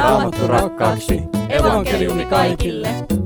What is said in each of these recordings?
Raamattu rakkaaksi. Evankeliumi kaikille.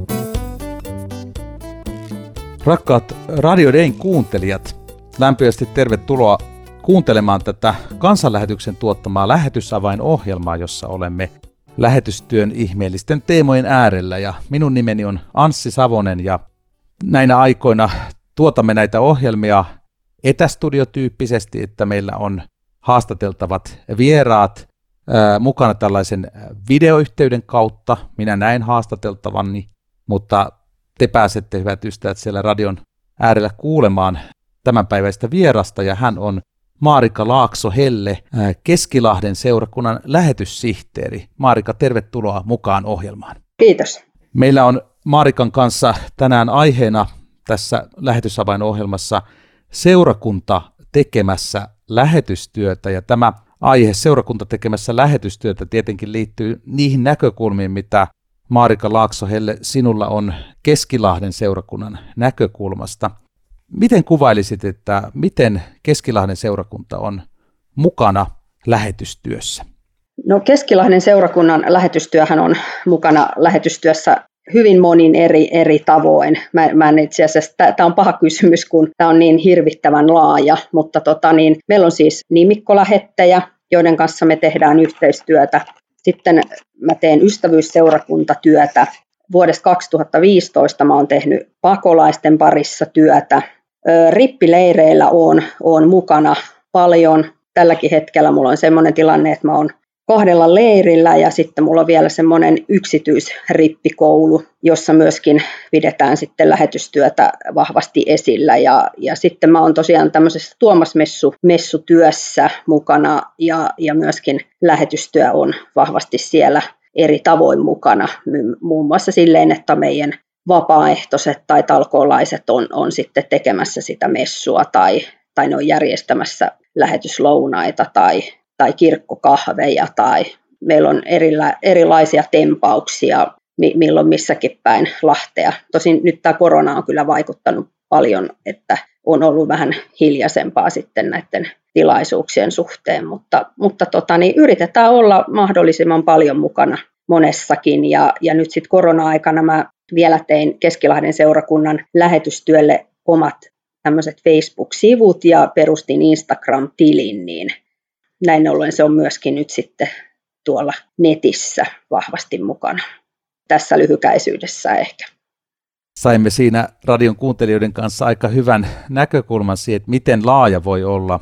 Rakkaat Radio Dayn kuuntelijat, lämpimästi tervetuloa kuuntelemaan tätä kansanlähetyksen tuottamaa lähetysavainohjelmaa, jossa olemme lähetystyön ihmeellisten teemojen äärellä. Ja minun nimeni on Anssi Savonen ja näinä aikoina tuotamme näitä ohjelmia etästudiotyyppisesti, että meillä on haastateltavat vieraat mukana tällaisen videoyhteyden kautta. Minä näen haastateltavani, mutta te pääsette, hyvät ystävät, siellä radion äärellä kuulemaan tämänpäiväistä vierasta, ja hän on Maarika Laakso-Helle, Keskilahden seurakunnan lähetyssihteeri. Maarika, tervetuloa mukaan ohjelmaan. Kiitos. Meillä on Maarikan kanssa tänään aiheena tässä lähetysavainohjelmassa seurakunta tekemässä lähetystyötä, ja tämä aihe seurakunta tekemässä lähetystyötä tietenkin liittyy niihin näkökulmiin, mitä Maarika Laakso-Helle sinulla on Keskilahden seurakunnan näkökulmasta. Miten kuvailisit, että miten Keskilahden seurakunta on mukana lähetystyössä? No, Keskilahden seurakunnan lähetystyöhän on mukana lähetystyössä hyvin monin eri tavoin. Mä en itse asiassa, tämä on paha kysymys, kun tämä on niin hirvittävän laaja, mutta meillä on siis nimikkolähettejä, joiden kanssa me tehdään yhteistyötä. Sitten mä teen ystävyysseurakuntatyötä. Vuodesta 2015 mä oon tehnyt pakolaisten parissa työtä. Rippileireillä oon mukana paljon. Tälläkin hetkellä mulla on semmoinen tilanne, että mä oon 2 leirillä ja sitten mulla on vielä semmoinen yksityisrippikoulu, jossa myöskin pidetään sitten lähetystyötä vahvasti esillä. Ja sitten mä oon tosiaan tämmöisessä Tuomas-messutyössä mukana ja myöskin lähetystyö on vahvasti siellä eri tavoin mukana. Muun muassa silleen, että meidän vapaaehtoiset tai talkoolaiset on sitten tekemässä sitä messua tai ne on järjestämässä lähetyslounaita tai kirkkokahveja, tai meillä on erilaisia tempauksia milloin missäkin päin Lahtea. Tosin nyt tämä korona on kyllä vaikuttanut paljon, että on ollut vähän hiljaisempaa sitten näiden tilaisuuksien suhteen, mutta yritetään olla mahdollisimman paljon mukana monessakin, ja nyt sitten korona-aikana mä vielä tein Keskilahden seurakunnan lähetystyölle omat tämmöiset Facebook-sivut ja perustin Instagram-tilin, niin näin ollen se on myöskin nyt sitten tuolla netissä vahvasti mukana. Tässä lyhykäisyydessä ehkä. Saimme siinä radion kuuntelijoiden kanssa aika hyvän näkökulman siihen, että miten laaja voi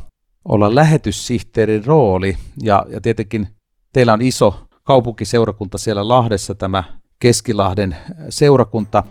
olla lähetyssihteerin rooli. Ja tietenkin teillä on iso kaupunkiseurakunta siellä Lahdessa, tämä Keskilahden seurakunta.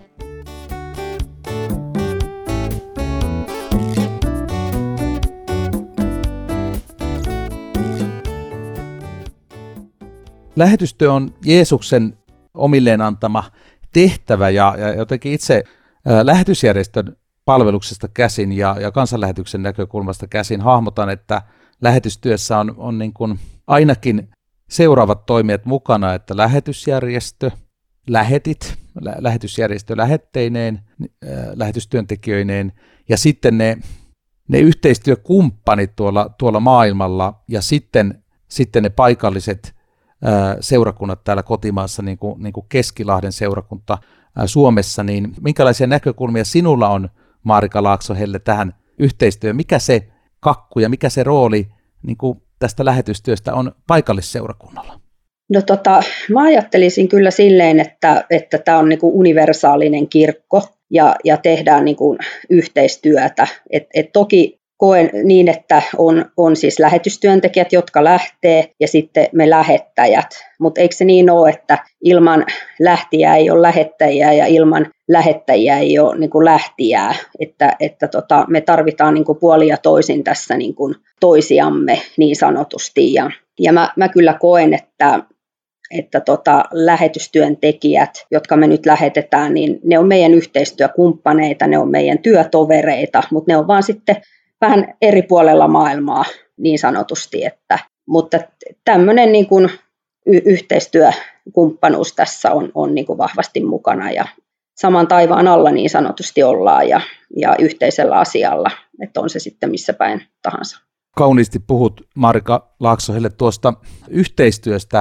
Lähetystyö on Jeesuksen omilleen antama tehtävä, ja jotenkin itse lähetysjärjestön palveluksesta käsin ja kansanlähetyksen näkökulmasta käsin hahmotan, että lähetystyössä on niin kuin ainakin seuraavat toimijat mukana, että lähetysjärjestö, lähetysjärjestö lähetteineen, lähetystyöntekijöineen, ja sitten ne yhteistyökumppanit tuolla maailmalla, ja sitten ne paikalliset seurakunnat täällä kotimaassa, niin kuin Keskilahden seurakunta Suomessa, niin minkälaisia näkökulmia sinulla on, Maarika Laakso-Helle, tähän yhteistyöhön? Mikä se kakku ja mikä se rooli niin kuin tästä lähetystyöstä on paikallisseurakunnalla? No mä ajattelisin kyllä silleen, että tämä on niin kuin universaalinen kirkko ja tehdään niin kuin yhteistyötä. Et toki koen niin, että on siis lähetystyöntekijät, jotka lähtee, ja sitten me lähettäjät. Mutta eikö se niin ole, että ilman lähtijää ei ole lähettäjiä ja ilman lähettäjiä ei ole niin kuin lähtijää. Että me tarvitaan niin kuin puolin ja toisin tässä niin kuin toisiamme niin sanotusti. Ja mä kyllä koen, että lähetystyöntekijät, jotka me nyt lähetetään, niin ne on meidän yhteistyökumppaneita, ne on meidän työtovereita, mutta ne on vaan sitten vähän eri puolella maailmaa niin sanotusti, mutta tämmöinen niin kuin yhteistyökumppanuus tässä on niin kuin vahvasti mukana ja saman taivaan alla niin sanotusti ollaan ja yhteisellä asialla, että on se sitten missä päin tahansa. Kauniisti puhut, Maarika Laakso-Helle, tuosta yhteistyöstä.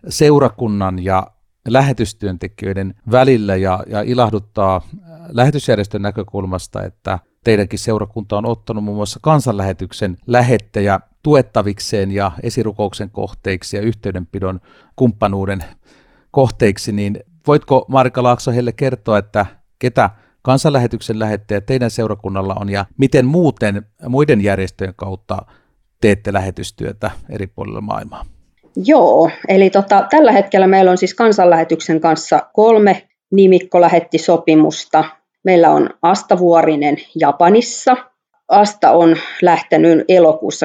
seurakunnan ja lähetystyöntekijöiden välillä ja ilahduttaa lähetysjärjestön näkökulmasta, että teidänkin seurakunta on ottanut muun muassa kansanlähetyksen lähettejä tuettavikseen ja esirukouksen kohteiksi ja yhteydenpidon kumppanuuden kohteiksi, niin voitko Marika Laakso heille kertoa, että ketä kansanlähetyksen lähettäjä teidän seurakunnalla on ja miten muiden järjestöjen kautta teette lähetystyötä eri puolilla maailmaa? Joo, eli tällä hetkellä meillä on siis kansanlähetyksen kanssa 3 nimikkolähettisopimusta. Meillä on Asta Vuorinen Japanissa. Asta on lähtenyt elokuussa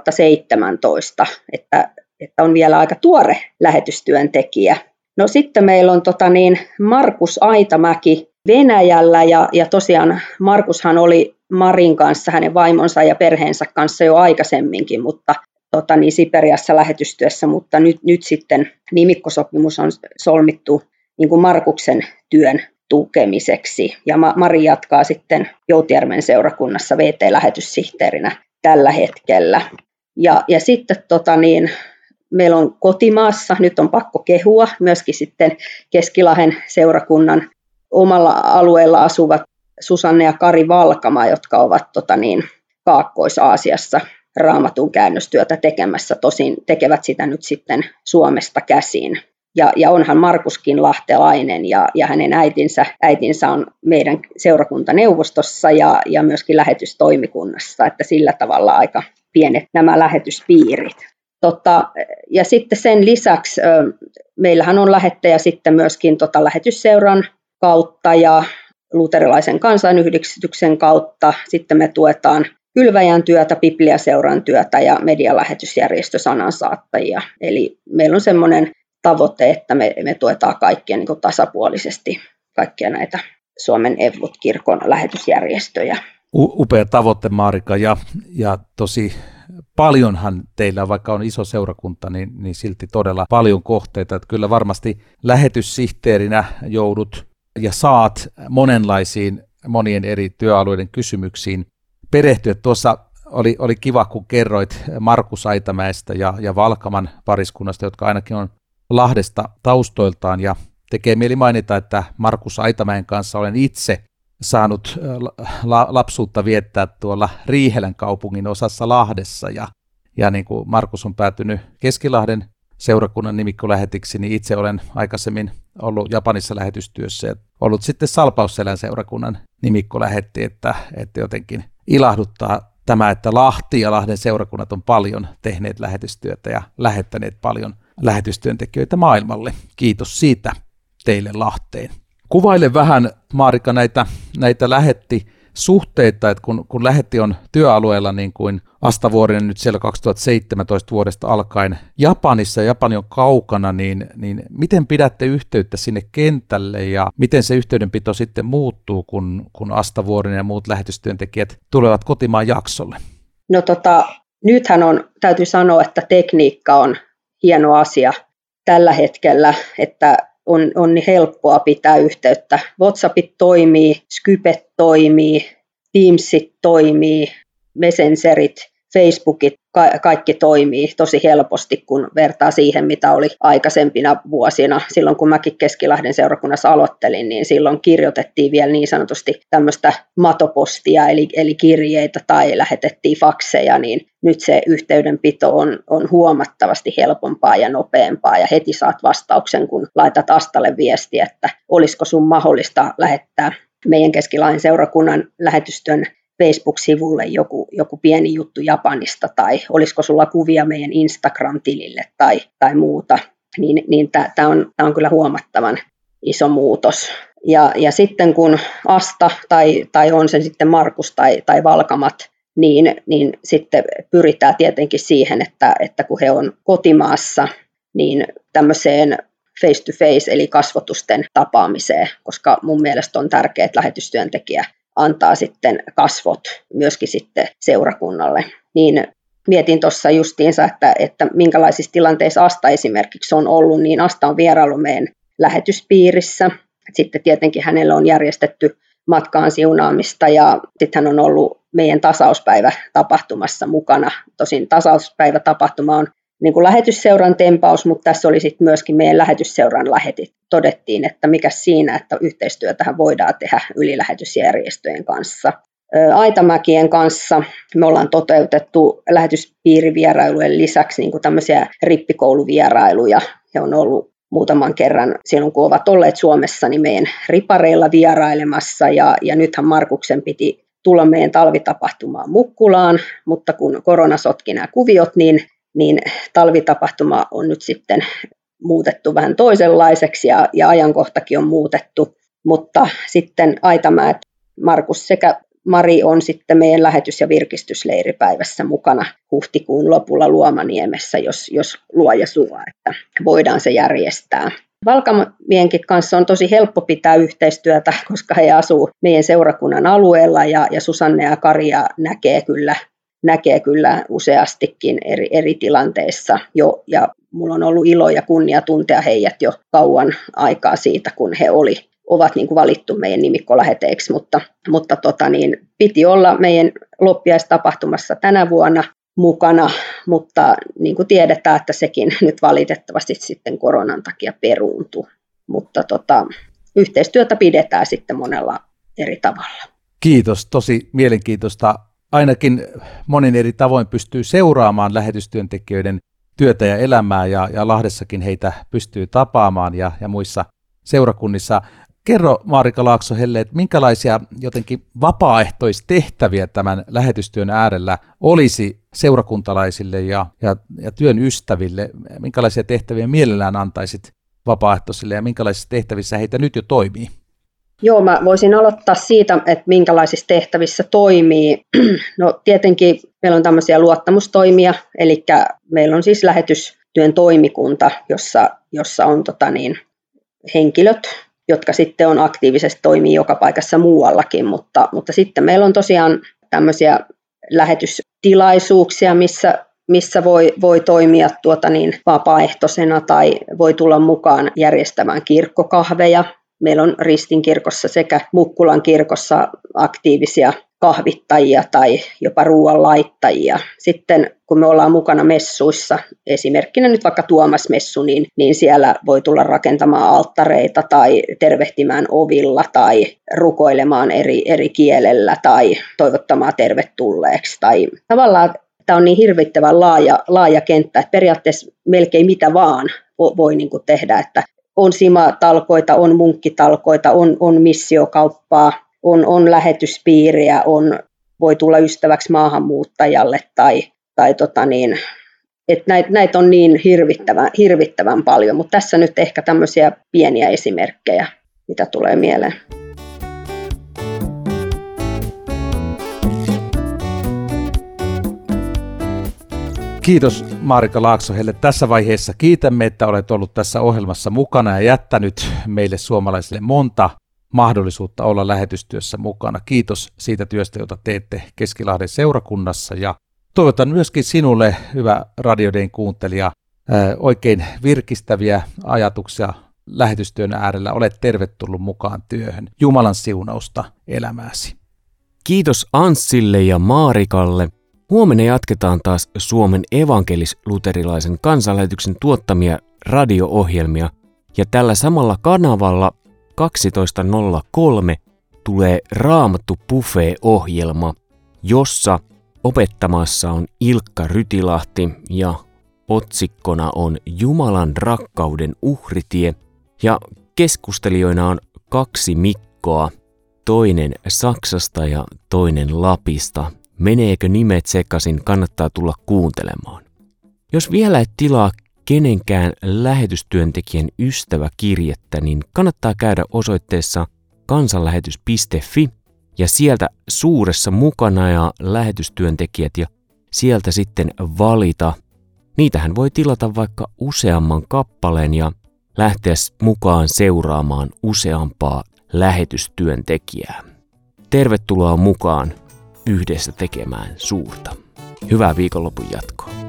2017, että on vielä aika tuore lähetystyöntekijä. No sitten meillä on Markus Aitamäki Venäjällä ja tosiaan Markushan oli Marin kanssa, hänen vaimonsa ja perheensä kanssa jo aikaisemminkin, mutta Siperiassa lähetystyössä, mutta nyt sitten nimikkosopimus on solmittu niin kuin Markuksen työn tukemiseksi. Ja Mari jatkaa sitten Joutjärven seurakunnassa VT-lähetyssihteerinä tällä hetkellä. Ja sitten meillä on kotimaassa, nyt on pakko kehua, myöskin sitten Keskilahden seurakunnan omalla alueella asuvat Susanne ja Kari Valkama, jotka ovat Kaakkois-Aasiassa Raamatun käännöstyötä tekemässä, tosin tekevät sitä nyt sitten Suomesta käsin. Ja onhan Markuskin lahtelainen ja hänen äitinsä on meidän seurakuntaneuvostossa ja myöskin lähetystoimikunnassa, että sillä tavalla aika pienet nämä lähetyspiirit. Ja sitten sen lisäksi meillähän on lähettäjä sitten myöskin lähetysseuran kautta ja luterilaisen kansanyhdistyksen kautta. Sitten me tuetaan Kylväjän työtä, Bibliaseuran työtä ja medialähetysjärjestö Sanansaattajia. Eli meillä on semmoinen tavoite, että me tuetaan kaikkia niin kuin tasapuolisesti, kaikkia näitä Suomen Evlut-kirkon lähetysjärjestöjä. Upea tavoite, Marika, ja tosi paljonhan teillä, vaikka on iso seurakunta, niin silti todella paljon kohteita. Että kyllä varmasti lähetyssihteerinä joudut ja saat monien eri työalueiden kysymyksiin perehtyä. Tuossa oli kiva, kun kerroit Markus Aitamäestä ja Valkaman pariskunnasta, jotka ainakin on Lahdesta taustoiltaan, ja tekee mieli mainita, että Markus Aitamäen kanssa olen itse saanut lapsuutta viettää tuolla Riihelän kaupungin osassa Lahdessa, ja niin kuin Markus on päätynyt Keskilahden seurakunnan nimikkolähetiksi, niin itse olen aikaisemmin ollut Japanissa lähetystyössä ja ollut sitten Salpausselän seurakunnan nimikkolähetti, että jotenkin ilahduttaa tämä, että Lahti ja Lahden seurakunnat on paljon tehneet lähetystyötä ja lähettäneet paljon lähetystyöntekijöitä maailmalle. Kiitos siitä teille Lahteen. Kuvaile vähän, Marika, näitä lähettisuhteita, että kun lähetti on työalueella niin kuin Asta Vuorinen nyt siellä 2017 vuodesta alkaen Japanissa, ja Japani on kaukana, niin miten pidätte yhteyttä sinne kentälle ja miten se yhteydenpito sitten muuttuu, kun Asta Vuorinen ja muut lähetystyöntekijät tulevat kotimaan jaksolle? No nythän täytyy sanoa, että tekniikka on hieno asia tällä hetkellä, että on niin helppoa pitää yhteyttä. WhatsAppit toimii, Skypet toimii, Teamsit toimii, Messengerit, Facebookit, kaikki toimii tosi helposti, kun vertaa siihen, mitä oli aikaisempina vuosina. Silloin kun mäkin Keskilahden seurakunnassa aloittelin, niin silloin kirjoitettiin vielä niin sanotusti tämmöistä matopostia, eli kirjeitä tai lähetettiin fakseja, niin nyt se yhteydenpito on huomattavasti helpompaa ja nopeampaa, ja heti saat vastauksen, kun laitat Astalle viestiä, että olisiko sun mahdollista lähettää meidän Keskilahden seurakunnan lähetystyön Facebook-sivulle joku pieni juttu Japanista, tai olisiko sulla kuvia meidän Instagram-tilille tai muuta, niin tämä on kyllä huomattavan iso muutos. Ja sitten kun Asta tai on se sitten Markus tai Valkamat, niin sitten pyritään tietenkin siihen, että kun he on kotimaassa, niin tämmöiseen face-to-face eli kasvotusten tapaamiseen, koska mun mielestä on tärkeää, että lähetystyöntekijä antaa sitten kasvot myöskin sitten seurakunnalle. Niin mietin tuossa justiinsa, että minkälaisissa tilanteissa Asta esimerkiksi on ollut, niin Asta on vieraillut meidän lähetyspiirissä. Sitten tietenkin hänellä on järjestetty matkaan siunaamista, ja sitten hän on ollut meidän tasauspäivätapahtumassa mukana. Tosin tasauspäivätapahtuma on niin kuin lähetysseuran tempaus, mutta tässä oli sitten myöskin meidän lähetysseuran lähetit. Todettiin, että mikä siinä, että yhteistyötähän voidaan tehdä ylilähetysjärjestöjen kanssa. Aitamäkien kanssa me ollaan toteutettu lähetyspiirivierailujen lisäksi niin kuin tämmöisiä rippikouluvierailuja. He on ollut muutaman kerran silloin, kun ovat olleet Suomessa, niin meidän ripareilla vierailemassa. Ja nythän Markuksen piti tulla meidän talvitapahtumaan Mukkulaan, mutta kun korona sotki nämä kuviot, niin talvitapahtuma on nyt sitten muutettu vähän toisenlaiseksi ja ajankohtakin on muutettu. Mutta sitten Aitamäet, Markus sekä Mari on sitten meidän lähetys- ja virkistysleiripäivässä mukana huhtikuun lopulla Luomaniemessä, jos luoja suo, että voidaan se järjestää. Valkamienkin kanssa on tosi helppo pitää yhteistyötä, koska he asuu meidän seurakunnan alueella ja Susanne ja Karia näkee kyllä useastikin eri tilanteissa jo. Ja mulla on ollut ilo ja kunnia tuntea heidät jo kauan aikaa siitä, kun he ovat niin kuin valittu meidän nimikkoläheteiksi, mutta piti olla meidän loppiaistapahtumassa tänä vuonna mukana, mutta niin kuin tiedetään, että sekin nyt valitettavasti sitten koronan takia peruuntui, mutta yhteistyötä pidetään sitten monella eri tavalla. Kiitos, tosi mielenkiintoista. Ainakin monin eri tavoin pystyy seuraamaan lähetystyöntekijöiden työtä ja elämää ja Lahdessakin heitä pystyy tapaamaan ja muissa seurakunnissa. Kerro Maarika Laakso-Helle, että minkälaisia jotenkin vapaaehtoistehtäviä tämän lähetystyön äärellä olisi seurakuntalaisille ja työn ystäville? Minkälaisia tehtäviä mielellään antaisit vapaaehtoisille ja minkälaisissa tehtävissä heitä nyt jo toimii? Joo, mä voisin aloittaa siitä, että minkälaisissa tehtävissä toimii. No tietenkin meillä on tämmöisiä luottamustoimia, eli meillä on siis lähetystyön toimikunta, jossa on henkilöt, jotka sitten on aktiivisesti toimii joka paikassa muuallakin, mutta sitten meillä on tosiaan tämmöisiä lähetystilaisuuksia, missä voi toimia vapaaehtoisena tai voi tulla mukaan järjestämään kirkkokahveja. Meillä on Ristin kirkossa sekä Mukkulan kirkossa aktiivisia kahvittajia tai jopa ruoanlaittajia. Sitten kun me ollaan mukana messuissa, esimerkkinä nyt vaikka Tuomas-messu, niin siellä voi tulla rakentamaan alttareita tai tervehtimään ovilla tai rukoilemaan eri kielellä tai toivottamaan tervetulleeksi. Tai tavallaan tämä on niin hirvittävän laaja kenttä, että periaatteessa melkein mitä vaan voi niin kuin tehdä, että on simatalkoita, on munkkitalkoita, on missiokauppaa, on lähetyspiiriä, voi tulla ystäväksi maahanmuuttajalle että näitä on niin hirvittävän paljon, mutta tässä nyt ehkä tämmöisiä pieniä esimerkkejä, mitä tulee mieleen. Kiitos Maarika Laakso-Helle. Tässä vaiheessa kiitämme, että olet ollut tässä ohjelmassa mukana ja jättänyt meille suomalaisille monta mahdollisuutta olla lähetystyössä mukana. Kiitos siitä työstä, jota teette Keskilahden seurakunnassa ja toivotan myöskin sinulle, hyvä Radio Dayn kuuntelija, oikein virkistäviä ajatuksia lähetystyön äärellä. Olet tervetullut mukaan työhön. Jumalan siunausta elämääsi. Kiitos Anssille ja Maarikalle. Huomenna jatketaan taas Suomen evankelis-luterilaisen kansanlähetyksen tuottamia radio-ohjelmia ja tällä samalla kanavalla 12.03 tulee Raamattu Buffet-ohjelma, jossa opettamassa on Ilkka Rytilahti ja otsikkona on Jumalan rakkauden uhritie ja keskustelijoina on 2 Mikkoa, toinen Saksasta ja toinen Lapista. Meneekö nimet sekaisin, kannattaa tulla kuuntelemaan. Jos vielä et tilaa kenenkään lähetystyöntekijän ystäväkirjettä, niin kannattaa käydä osoitteessa kansanlähetys.fi ja sieltä suuressa mukana ja lähetystyöntekijät ja sieltä sitten valita. Niitähän voi tilata vaikka useamman kappaleen ja lähteä mukaan seuraamaan useampaa lähetystyöntekijää. Tervetuloa mukaan yhdessä tekemään suurta. Hyvää viikonlopun jatkoa.